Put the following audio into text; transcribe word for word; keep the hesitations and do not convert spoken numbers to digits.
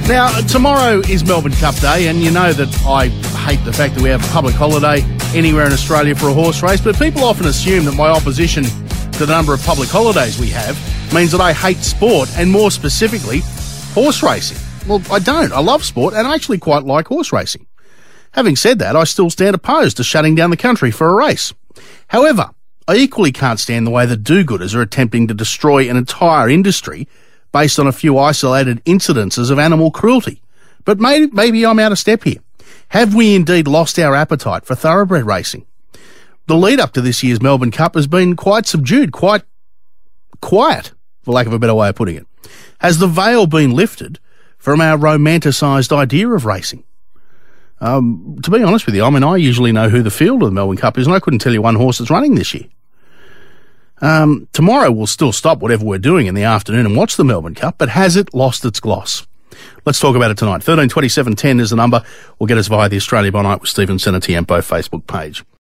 Now, tomorrow is Melbourne Cup Day, and you know that I hate the fact that we have a public holiday anywhere in Australia for a horse race, but people often assume that my opposition to the number of public holidays we have means that I hate sport, and more specifically, horse racing. Well, I don't. I love sport, and I actually quite like horse racing. Having said that, I still stand opposed to shutting down the country for a race. However, I equally can't stand the way the do-gooders are attempting to destroy an entire industry based on a few isolated incidences of animal cruelty. But maybe, maybe I'm out of step here. Have we indeed lost our appetite for thoroughbred racing? The lead-up to this year's Melbourne Cup has been quite subdued, quite quiet, for lack of a better way of putting it. Has the veil been lifted from our romanticised idea of racing? Um, to be honest with you, I mean, I usually know who the field of the Melbourne Cup is, and I couldn't tell you one horse that's running this year. Um, tomorrow we'll still stop whatever we're doing in the afternoon and watch the Melbourne Cup, but has it lost its gloss? Let's talk about it tonight. thirteen twenty-seven ten is the number. We'll get us via the Australia by Night with Stephen Senatiempo Facebook page.